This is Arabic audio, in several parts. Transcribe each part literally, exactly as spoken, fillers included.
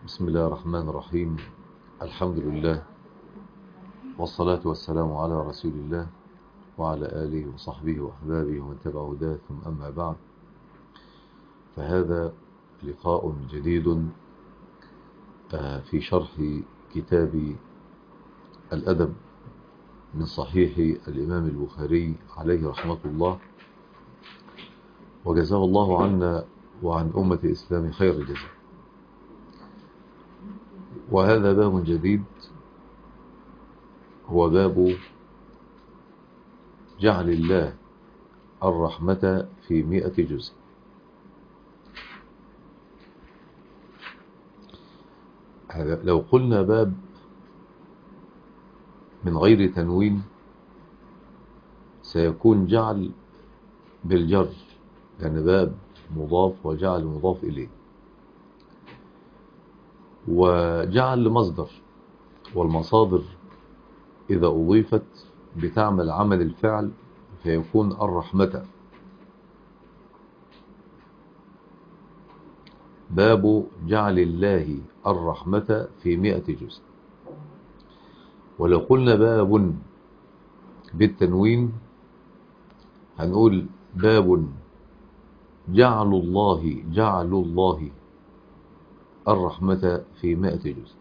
بسم الله الرحمن الرحيم. الحمد لله والصلاة والسلام على رسول الله وعلى آله وصحبه وأحبابه ومن تبع هداه، ثم أما بعد، فهذا لقاء جديد في شرح كتاب الأدب من صحيح الإمام البخاري عليه رحمة الله، وجزاه الله عنا وعن أمة الإسلام خير الجزاء. وهذا باب جديد، هو باب جعل الله الرحمة في مئة جزء. لو قلنا باب من غير تنوين سيكون جعل بالجر، يعني باب مضاف وجعل مضاف إليه، وجعل لمصدر، والمصادر إذا أضيفت بتعمل عمل الفعل فيكون الرحمة. باب جعل الله الرحمة في مئة جزء. ولو قلنا باب بالتنوين هنقول باب جعل الله جعل الله الرحمة في مئة جزء.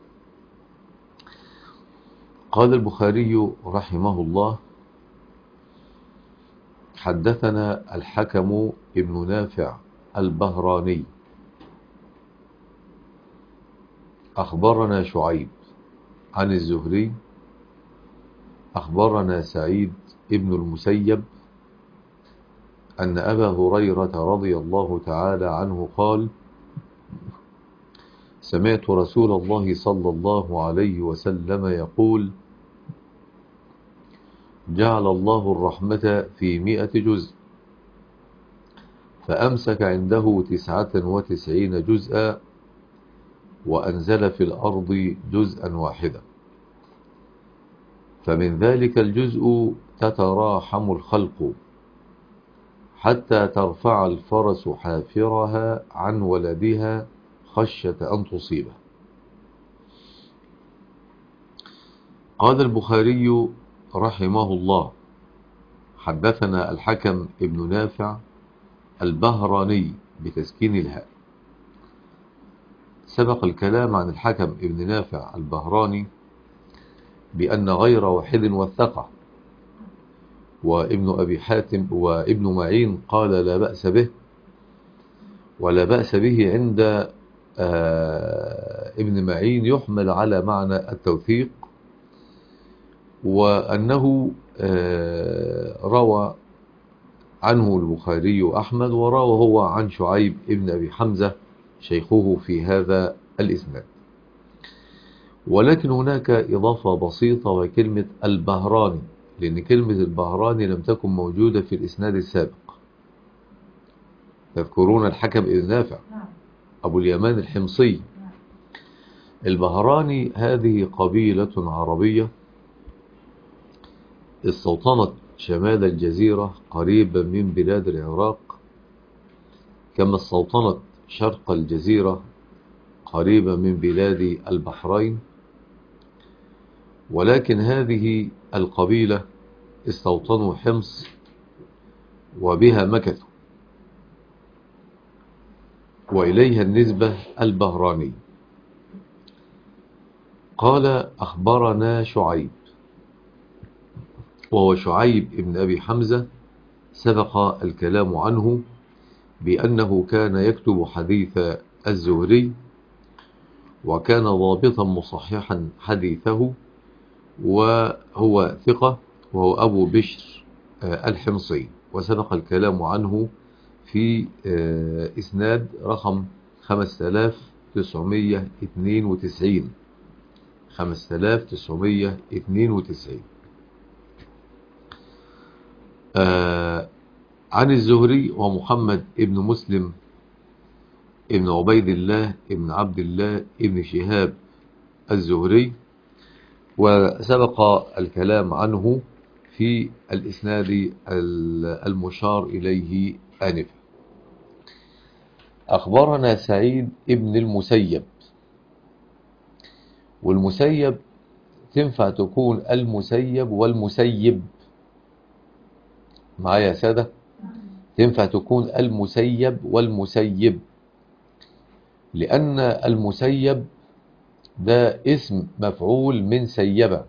قال البخاري رحمه الله: حدثنا الحكم ابن نافع البهراني أخبرنا شعيب عن الزهري أخبرنا سعيد ابن المسيب أن أبا هريرة رضي الله تعالى عنه قال: سمعت رسول الله صلى الله عليه وسلم يقول: جعل الله الرحمة في مئة جزء، فأمسك عنده تسعة وتسعين جزءا، وأنزل في الأرض جزءا واحدا، فمن ذلك الجزء تتراحم الخلق حتى ترفع الفرس حافرها عن ولدها خشية أن تصيبه. قال البخاري رحمه الله: حدثنا الحكم ابن نافع البهراني بتسكين الهاء. سبق الكلام عن الحكم ابن نافع البهراني بأن غير واحد وثقه، وابن أبي حاتم وابن معين قال لا بأس به، ولا بأس به عند ابن معين يحمل على معنى التوثيق، وأنه روى عنه البخاري أحمد، وروى هو عن شعيب ابن أبي حمزة شيخه في هذا الإسناد. ولكن هناك إضافة بسيطة وكلمة البهراني، لأن كلمة البهراني لم تكن موجودة في الإسناد السابق. تذكرون الحكم ابن نافع أبو اليمان الحمصي. البهراني هذه قبيلة عربية استوطنت شمال الجزيرة قريبا من بلاد العراق، كما استوطنت شرق الجزيرة قريبا من بلاد البحرين. ولكن هذه القبيلة استوطنوا حمص وبها مكثوا، وإليها النسبة البهراني. قال: أخبرنا شعيب، وهو شعيب ابن أبي حمزة، سبق الكلام عنه بأنه كان يكتب حديث الزهري، وكان ضابطا مصححا حديثه، وهو ثقة، وهو أبو بشر الحمصي، وسبق الكلام عنه في إسناد رقم خمسة آلاف وتسعمائة واثنين وتسعين خمسة آلاف وتسعمائة واثنين وتسعين. آه عن الزهري ومحمد ابن مسلم ابن عبيد الله ابن عبد الله ابن شهاب الزهري، وسبق الكلام عنه في الإسناد المشار إليه آنفا. أخبرنا سعيد ابن المسيب والمسيب تنفع تكون المسيب والمسيب، معايا يا سادة؟ تنفع تكون المسيب والمسيب، لأن المسيب ده اسم مفعول من سيبة.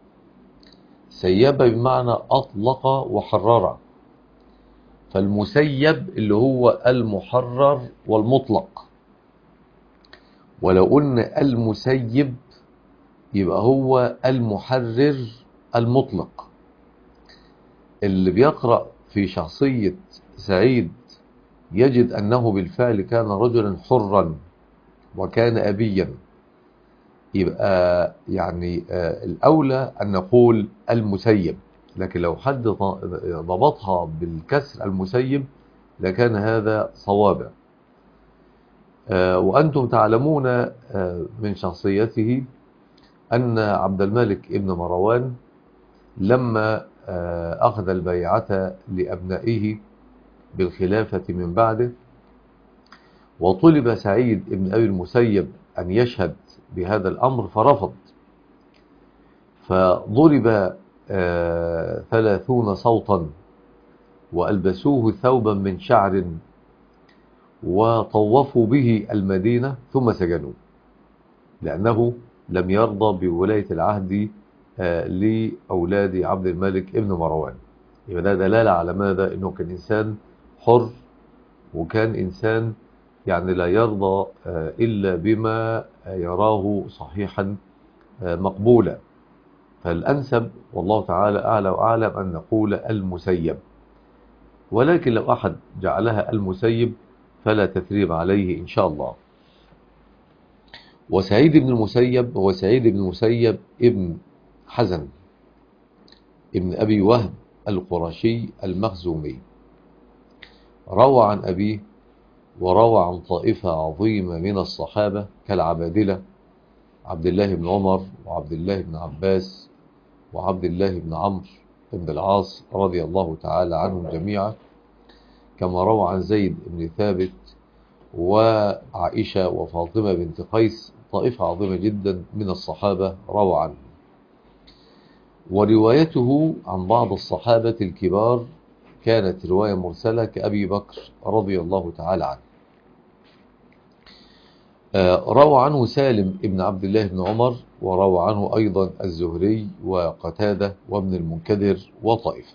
سيبة بمعنى أطلق وحرر، فالمسيب اللي هو المحرر والمطلق. ولو قلنا المسيب يبقى هو المحرر المطلق. اللي بيقرأ في شخصية سعيد يجد أنه بالفعل كان رجلا حرا وكان أبيا، يبقى يعني الأولى أن نقول المسيب، لكن لو حد ضبطها بالكسر المسيب لكان هذا صوابا. وأنتم تعلمون من شخصيته أن عبد الملك ابن مروان لما أخذ البيعة لأبنائه بالخلافة من بعده، وطلب سعيد ابن أبي المسيب أن يشهد بهذا الأمر فرفض، فضرب ثلاثون صوتا وألبسوه ثوبا من شعر وطوفوا به المدينة ثم سجنوه، لأنه لم يرضى بولاية العهد لأولاد عبد الملك ابن مروان. يبقى ده دلالة على ماذا؟ إنه كان إنسان حر، وكان إنسان يعني لا يرضى إلا بما يراه صحيحا مقبولا. فالأنسب والله تعالى أعلى وأعلم أن نقول المسيب، ولكن لو أحد جعلها المسيب فلا تثريب عليه إن شاء الله. وسعيد بن المسيب هو سعيد بن المسيب ابن حزن ابن أبي وهب القرشي المخزومي، روى عن أبيه وروى عن طائفة عظيمة من الصحابة كالعبادلة عبد الله بن عمر وعبد الله بن عباس وعبد الله بن عمرو بن العاص رضي الله تعالى عنهم جميعا، كما روى عن زيد بن ثابت وعائشة وفاطمة بنت قيس، طائفة عظيمة جدا من الصحابة روى عنه. وروايته عن بعض الصحابة الكبار كانت رواية مرسلة كأبي بكر رضي الله تعالى عنه. روى عنه سالم ابن عبد الله بن عمر، وروى عنه أيضا الزهري وقتادة وابن المنكدر وطائفة.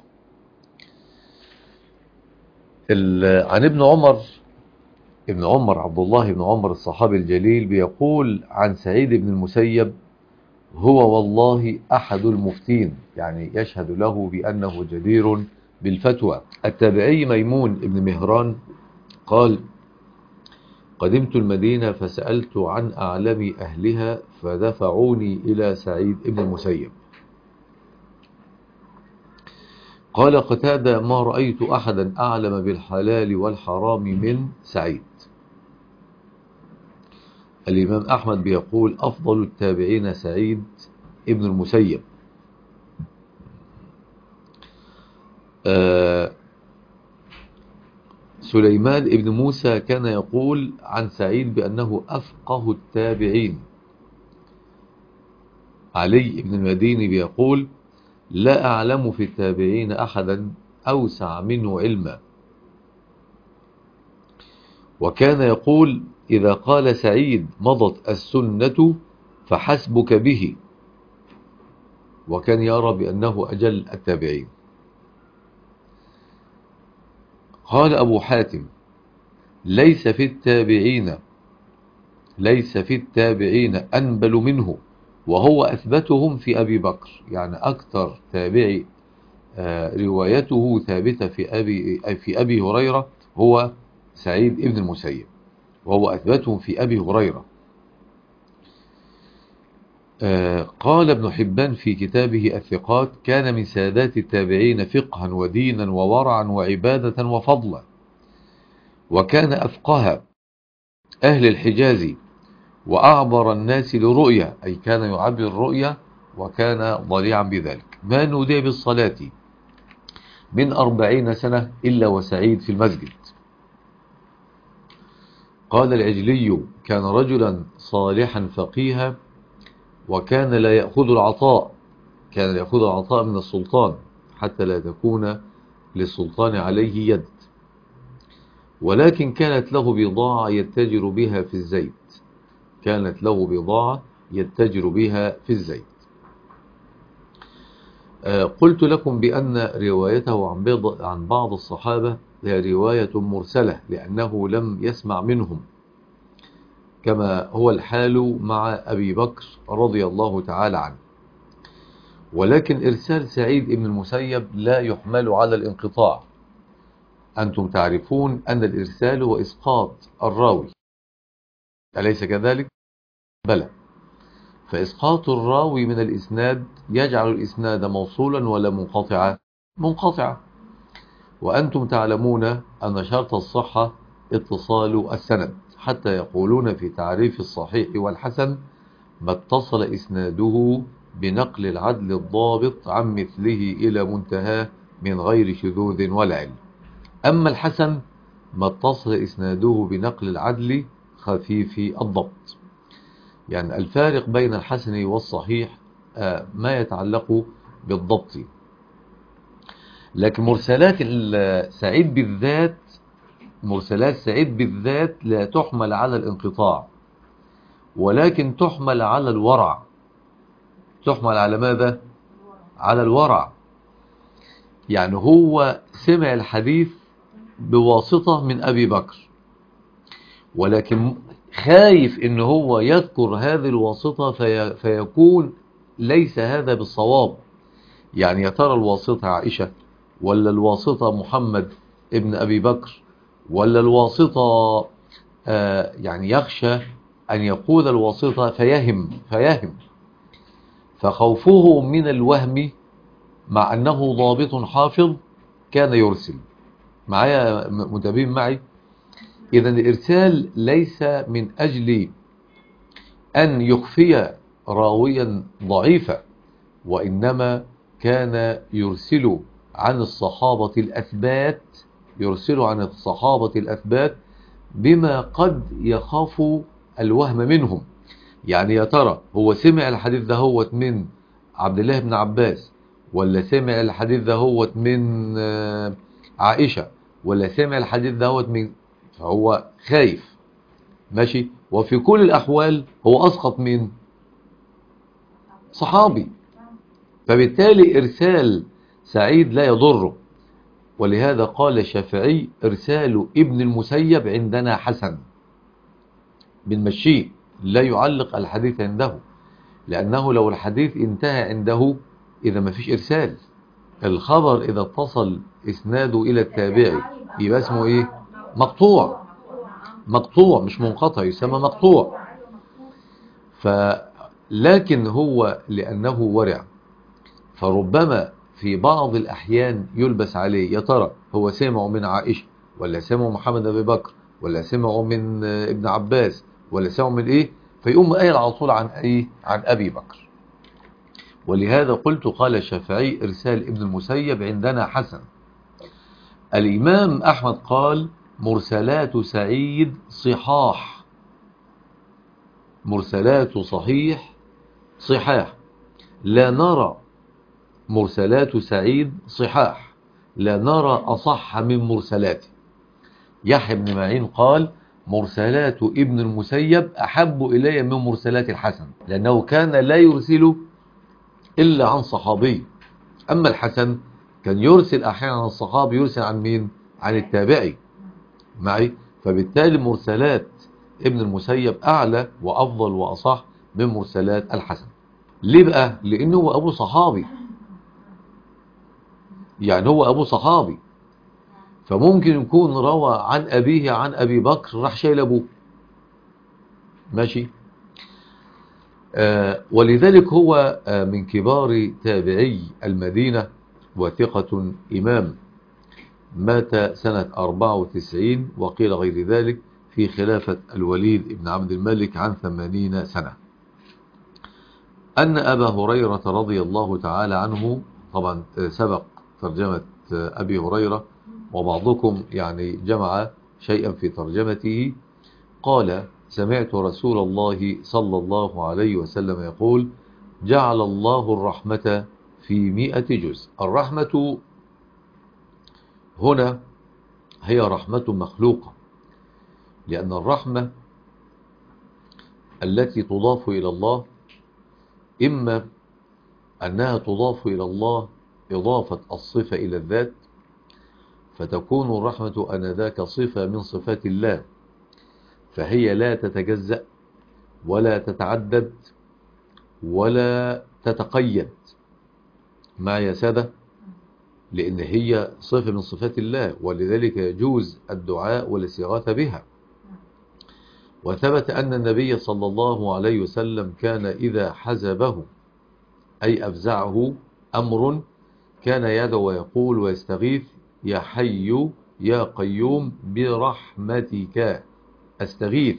عن ابن عمر ابن عمر عبد الله بن عمر الصحابي الجليل بيقول عن سعيد بن المسيب: هو والله أحد المفتين، يعني يشهد له بأنه جدير بالفتوى. التابعي ميمون بن مهران قال: قدمت المدينة فسألت عن أعلم أهلها فدفعوني إلى سعيد بن المسيب. قال قتادة: ما رأيت أحدا أعلم بالحلال والحرام من سعيد. الإمام أحمد بيقول: أفضل التابعين سعيد ابن المسيب. آه سليمان ابن موسى كان يقول عن سعيد بأنه أفقه التابعين. علي بن المديني بيقول: لا أعلم في التابعين أحدا أوسع منه علما. وكان يقول: إذا قال سعيد مضت السنة فحسبك به. وكان يرى بأنه أجل التابعين. قال أبو حاتم: ليس في التابعين ليس في التابعين أنبل منه، وهو أثبتهم في أبي بكر. يعني أكثر تابعي روايته ثابتة في أبي, في أبي هريرة هو سعيد ابن المسيب، وهو أثبتهم في أبي هريرة. قال ابن حبان في كتابه الثقات: كان من سادات التابعين فقها ودينا وورعا وعبادة وفضلا، وكان أفقه أهل الحجاز وأعبر الناس لرؤية، أي كان يعبر الرؤية وكان ضليعا بذلك. ما نودي بالصلاة من أربعين سنة إلا وسعيد في المسجد. قال العجلي: كان رجلا صالحا فقيها وكان لا يأخذ العطاء، كان لا يأخذ العطاء من السلطان حتى لا تكون للسلطان عليه يد، ولكن كانت له بضاعة يتجر بها في الزيت، كانت له بضاعة يتجر بها في الزيت. قلت لكم بأن روايته عن بعض الصحابة هي رواية مرسلة لأنه لم يسمع منهم، كما هو الحال مع أبي بكر رضي الله تعالى عنه. ولكن إرسال سعيد بن المسيب لا يحمل على الانقطاع. أنتم تعرفون أن الإرسال هو إسقاط الراوي، أليس كذلك؟ بلى. فإسقاط الراوي من الإسناد يجعل الإسناد موصولا ولا منقطعا؟ منقطعا. وأنتم تعلمون أن شرط الصحة اتصال السند، حتى يقولون في تعريف الصحيح والحسن: ما اتصل إسناده بنقل العدل الضابط عن مثله إلى منتهى من غير شذوذ ولا علم. أما الحسن ما اتصل إسناده بنقل العدل خفيف الضبط. يعني الفارق بين الحسن والصحيح ما يتعلق بالضبط. لكن مرسلات سعيد بالذات مرسلات سعيد بالذات لا تحمل على الانقطاع، ولكن تحمل على الورع. تحمل على ماذا؟ على الورع. يعني هو سمع الحديث بواسطة من أبي بكر، ولكن خايف إن هو يذكر هذه الواسطة في فيكون ليس هذا بالصواب. يعني يا ترى الواسطة عائشة، ولا الواسطة محمد ابن أبي بكر، ولا الواسطة آه يعني يخشى أن يقول الواسطة فيهم فيهم فخوفه من الوهم مع أنه ضابط حافظ كان يرسل. معايا متابعين معي؟ إذن الإرسال ليس من أجل أن يخفي راويا ضعيفا، وإنما كان يرسل عن الصحابة الأثبات يرسل عن الصحابة الأثبات بما قد يخاف الوهم منهم. يعني يا ترى هو سمع الحديث ده هو من عبد الله بن عباس، ولا سمع الحديث ده هو من عائشة، ولا سمع الحديث ده هو من، فهو خايف. ماشي. وفي كل الأحوال هو أسقط من صحابي، فبالتالي إرسال سعيد لا يضره. ولهذا قال الشافعي: إرسال ابن المسيب عندنا حسن، بالمشي لا يعلق الحديث عنده، لأنه لو الحديث انتهى عنده إذا ما فيش إرسال. الخبر إذا اتصل إسناده إلى التابعي يبقى اسمه إيه؟ مقطوع. مقطوع مش منقطع، يسمى مقطوع. فلكن هو لأنه ورع، فربما في بعض الأحيان يلبس عليه: يا ترى هو سمعه من عائشة، ولا سمعه محمد أبي بكر، ولا سمعه من ابن عباس، ولا سمعه من إيه؟ فيقوم قايل على طول عن إيه؟ عن أبي بكر. ولهذا قلت قال الشافعي: إرسال ابن المسيب عندنا حسن. الإمام أحمد قال: مرسلات سعيد صحاح، مرسلات صحيح صحاح، لا نرى مرسلات سعيد صحاح، لا نرى أصح من مرسلاته. يحيى بن معين قال: مرسلات ابن المسيب أحب إلي من مرسلات الحسن، لأنه كان لا يرسل إلا عن صحابي. أما الحسن كان يرسل أحيانا عن الصحابي، يرسل عن مين؟ عن التابعي. معي؟ فبالتالي مرسلات ابن المسيب أعلى وأفضل وأصح من مرسلات الحسن. ليه بقى؟ لأنه هو أبو صحابي، يعني هو أبو صحابي، فممكن يكون روى عن أبيه عن أبي بكر راح شايل أبوه. ماشي. آه ولذلك هو آه من كبار تابعي المدينة وثقة إمام، مات سنة أربعة وتسعين، وقيل غير ذلك في خلافة الوليد بن عبد الملك عن ثمانين سنة. أن أبا هريرة رضي الله تعالى عنه، طبعا سبق ترجمة أبي هريرة وبعضكم يعني جمع شيئا في ترجمته، قال: سمعت رسول الله صلى الله عليه وسلم يقول: جعل الله الرحمة في مئة جزء. الرحمة هنا هي رحمة مخلوقة، لأن الرحمة التي تضاف إلى الله إما أنها تضاف إلى الله إضافة الصفة إلى الذات، فتكون الرحمة أنذاك صفة من صفات الله، فهي لا تتجزأ ولا تتعدد ولا تتقيد مع يا سادة، لأن هي صفة من صفات الله، ولذلك يجوز الدعاء والاستغاثة بها. وثبت أن النبي صلى الله عليه وسلم كان إذا حزبه أي أفزعه أمر كان يدعو ويقول ويستغيث: يا حي يا قيوم برحمتك أستغيث.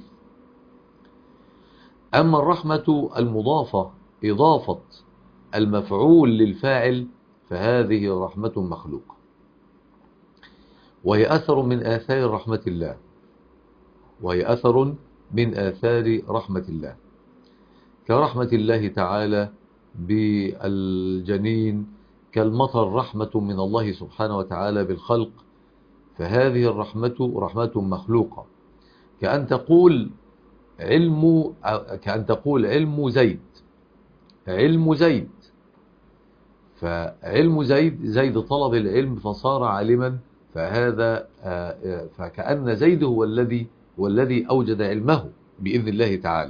أما الرحمة المضافة إضافة المفعول للفاعل فهذه رحمة مخلوقة، وهي أثر من آثار رحمة الله وهي أثر من آثار رحمة الله كرحمة الله تعالى بالجنين، كالمطر رحمة من الله سبحانه وتعالى بالخلق، فهذه الرحمة رحمة مخلوقة. كأن تقول علم كأن تقول علم زيد علم زيد فعلم زيد زيد طلب العلم فصار عالما، فهذا فكأن زيد هو الذي هو الذي أوجد علمه بإذن الله تعالى.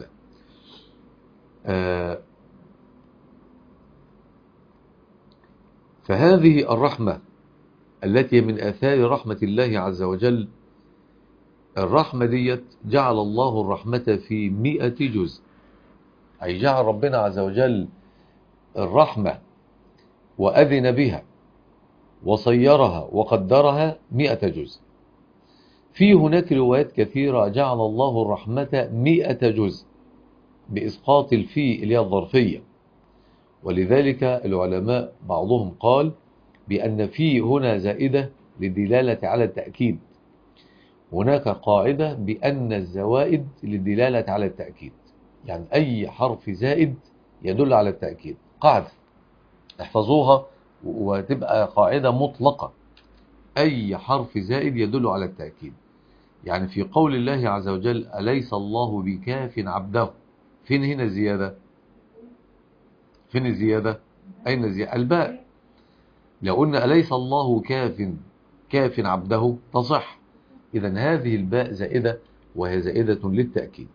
فهذه الرحمة التي من آثار رحمة الله عز وجل، الرحمة ديت جعل الله الرحمة في مئة جزء، أي جعل ربنا عز وجل الرحمة وأذن بها وصيرها وقدرها مئة جزء. في هناك روايات كثيرة جعل الله الرحمة مئة جزء بإسقاط الفي اللي هي الظرفية، ولذلك العلماء بعضهم قال بأن في هنا زائدة للدلالة على التأكيد. هناك قاعدة بأن الزوائد للدلالة على التأكيد، يعني أي حرف زائد يدل على التأكيد. قاعدة احفظوها وتبقى قاعدة مطلقة، أي حرف زائد يدل على التأكيد. يعني في قول الله عز وجل: أليس الله بكاف عبده، فين هنا الزيادة؟ فين الزيادة؟ أين الزيادة؟ الباء. لو قلنا أليس الله كاف كاف عبده تصح، إذن هذه الباء زائدة، وهي زائدة للتأكيد.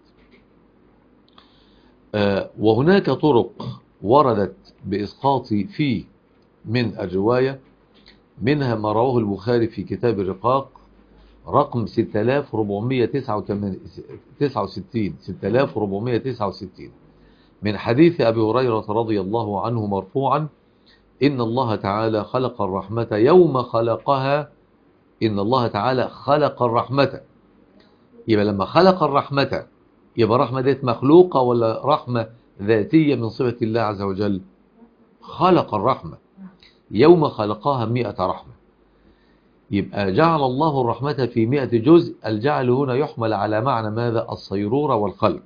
آه وهناك طرق وردت بإسقاط في من الرواية، منها ما رواه البخاري في كتاب الرقاق رقم ستة آلاف وأربعمائة وتسعة وستين ستة آلاف وأربعمائة وتسعة وستين من حديث أبي هريرة رضي الله عنه مرفوعا: إن الله تعالى خلق الرحمة يوم خلقها إن الله تعالى خلق الرحمة. يبقى لما خلق الرحمة يبقى الرحمة ديت مخلوقة ولا رحمة ذاتية من صفة الله عز وجل؟ خلق الرحمة يوم خلقها مئة رحمة. يبقى جعل الله الرحمة في مئة جزء. الجعل هنا يحمل على معنى ماذا؟ الصيرورة والخلق.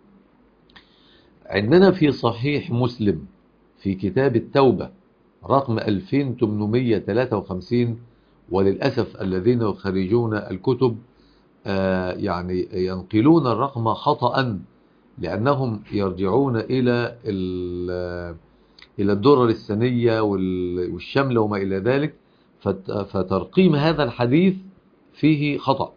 عندنا في صحيح مسلم في كتاب التوبة رقم ألفين وثمانمائة وثلاثة وخمسين، وللأسف الذين يخرجون الكتب آه يعني ينقلون الرقم خطأ، لأنهم يرجعون إلى إلى الدرر السنية والشملة وما إلى ذلك، فترقيم هذا الحديث فيه خطأ،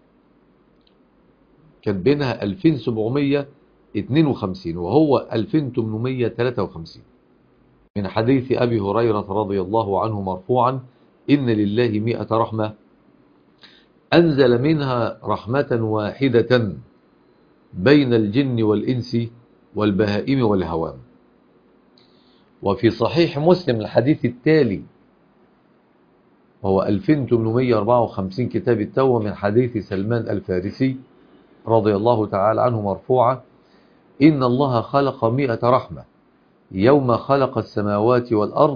كاتبينها ألفين وسبعمائة واثنين وخمسين وهو ألفين وثمانمائة وثلاثة وخمسين من حديث أبي هريرة رضي الله عنه مرفوعا: إن لله مئة رحمة أنزل منها رحمة واحدة بين الجن والإنس والبهائم والهوام. وفي صحيح مسلم الحديث التالي وهو ألفين وثمانمائة وأربعة وخمسين كتاب التوبة من حديث سلمان الفارسي رضي الله تعالى عنه مرفوعا: إن الله خلق مئة رحمة يوم خلق السماوات والأرض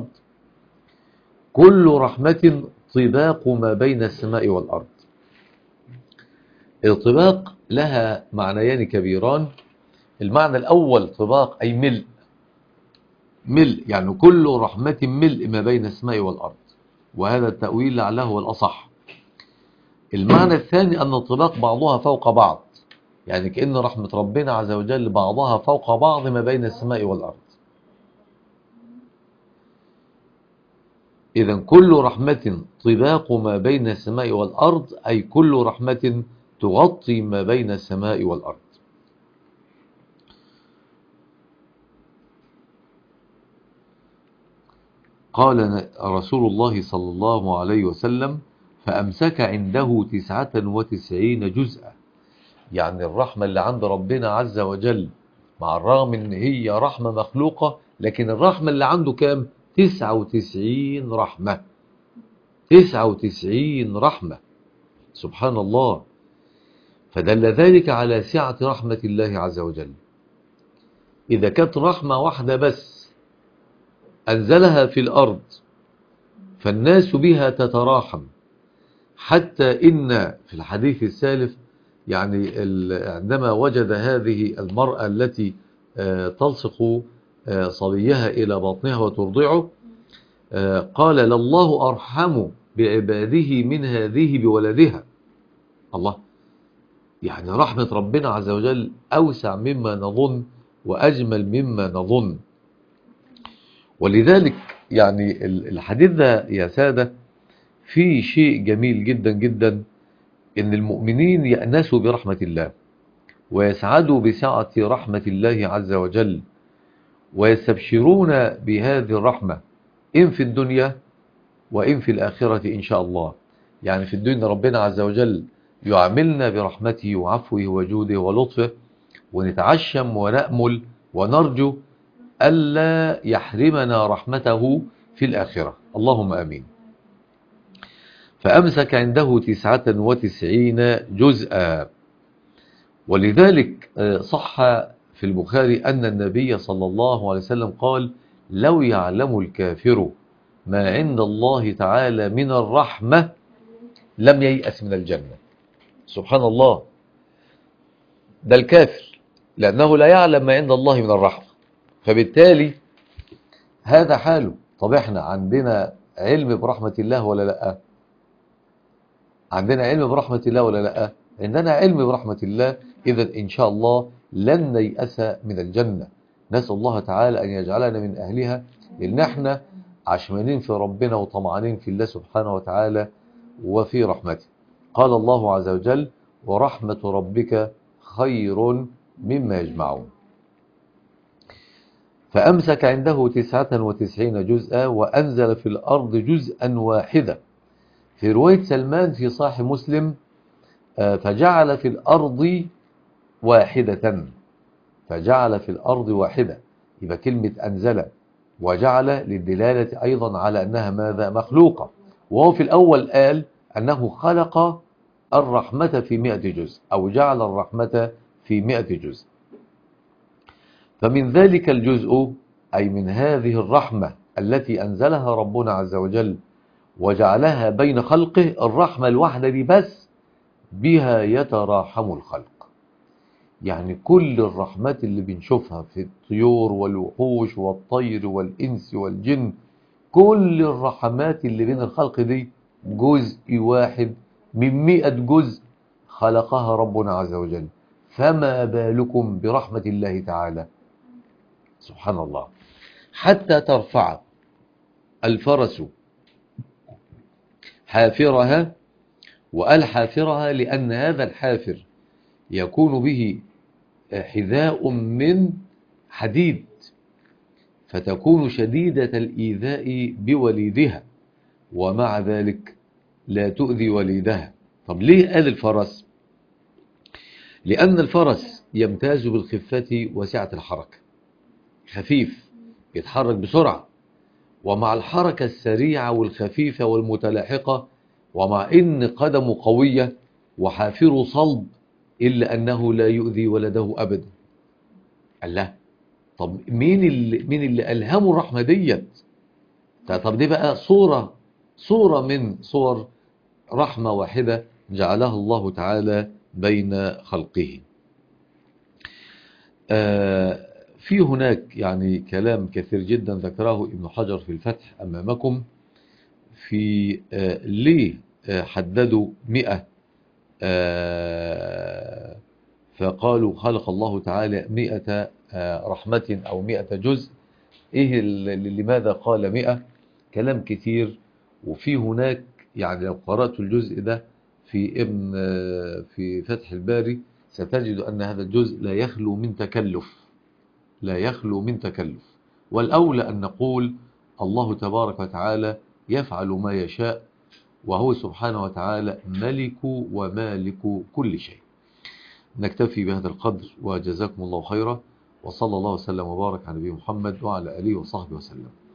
كل رحمة طباق ما بين السماء والأرض. الطباق لها معنيان كبيران. المعنى الأول طباق أي ملء، ملء يعني كل رحمة ملء ما بين السماء والأرض، وهذا التأويل لعله هو الأصح. المعنى الثاني أن الطباق بعضها فوق بعض، يعني كأن رحمة ربنا عز وجل بعضها فوق بعض ما بين السماء والأرض. إذن كل رحمة طباق ما بين السماء والأرض، أي كل رحمة تغطي ما بين السماء والأرض. قال رسول الله صلى الله عليه وسلم: فأمسك عنده تسعة وتسعين جزءا. يعني الرحمة اللي عند ربنا عز وجل، مع الرغم ان هي رحمة مخلوقة، لكن الرحمة اللي عنده كام؟ تسعة وتسعين رحمة. تسعة وتسعين رحمة، سبحان الله. فدل ذلك على سعة رحمة الله عز وجل. إذا كانت رحمة واحدة بس أنزلها في الأرض فالناس بها تتراحم، حتى إن في الحديث السالف يعني عندما وجد هذه المرأة التي تلصق صبيها إلى بطنها وترضعه، قال: لله أرحم بعباده من هذه بولدها. الله، يعني رحمة ربنا عز وجل أوسع مما نظن وأجمل مما نظن. ولذلك يعني الحديث ده يا سادة فيه شيء جميل جدا جدا، إن المؤمنين يأنسوا برحمة الله ويسعدوا بسعة رحمة الله عز وجل، ويستبشرون بهذه الرحمة إن في الدنيا وإن في الآخرة إن شاء الله. يعني في الدنيا ربنا عز وجل يعاملنا برحمته وعفوه وجوده ولطفه، ونتعشم ونأمل ونرجو ألا يحرمنا رحمته في الآخرة، اللهم آمين. فأمسك عنده تسعة وتسعين جزءا. ولذلك صح في البخاري أن النبي صلى الله عليه وسلم قال: لو يعلم الكافر ما عند الله تعالى من الرحمة لم ييأس من الجنة. سبحان الله، ده الكافر لأنه لا يعلم ما عند الله من الرحمة، فبالتالي هذا حاله. طب احنا عندنا علم برحمة الله ولا لا؟ عندنا علم برحمة الله ولا لا؟ عندنا علم برحمة الله. إذن إن شاء الله لن نيأس من الجنة. نسأل الله تعالى أن يجعلنا من أهلها، لأن احنا عشمانين في ربنا وطمعانين في الله سبحانه وتعالى وفي رحمته. قال الله عز وجل: ورحمة ربك خير مما يجمعون. فأمسك عنده تسعة وتسعين جزءا وأنزل في الأرض جزءا واحدا. في رواية سلمان في صحيح مسلم: فجعل في الأرض واحدة. فجعل في الأرض واحدة، يبقى كلمة أنزل وجعل للدلالة أيضا على أنها ماذا؟ مخلوقة. وهو في الأول قال أنه خلق الرحمة في مئة جزء، أو جعل الرحمة في مئة جزء. فمن ذلك الجزء، أي من هذه الرحمة التي أنزلها ربنا عز وجل وجعلها بين خلقه، الرحمة الواحدة دي بس بها يتراحم الخلق. يعني كل الرحمات اللي بنشوفها في الطيور والوحوش والطير والإنس والجن، كل الرحمات اللي بين الخلق دي جزء واحد من مئة جزء خلقها ربنا عز وجل. فما بالكم برحمة الله تعالى؟ سبحان الله. حتى ترفع الفرس حافرها، وقال حافرها لأن هذا الحافر يكون به حذاء من حديد، فتكون شديدة الإيذاء بوليدها، ومع ذلك لا تؤذي وليدها. طب ليه قال الفرس؟ لأن الفرس يمتاز بالخفة وسعة الحركة، خفيف يتحرك بسرعة، ومع الحركة السريعة والخفيفة والمتلاحقة، ومع إن قدمه قوية وحافره صلب، إلا أنه لا يؤذي ولده أبدا. الله، طب مين اللي, مين اللي ألهمه الرحمة ديت؟ طب دي بقى صورة صورة من صور رحمة واحدة جعلها الله تعالى بين خلقه. في هناك يعني كلام كثير جدا ذكره ابن حجر في الفتح أمامكم في ليه حددوا مئة، فقالوا خلق الله تعالى مئة رحمة أو مئة جزء. إيه لماذا قال مئة؟ كلام كثير. وفي هناك يعني لو قرأت الجزء ده في ابن في فتح الباري ستجد أن هذا الجزء لا يخلو من تكلف، لا يخلو من تكلف. والأولى أن نقول الله تبارك وتعالى يفعل ما يشاء، وهو سبحانه وتعالى ملك ومالك كل شيء. نكتفي بهذا القدر، وجزاكم الله خيرا، وصلى الله وسلم وبارك على نبينا محمد وعلى آله وصحبه وسلم.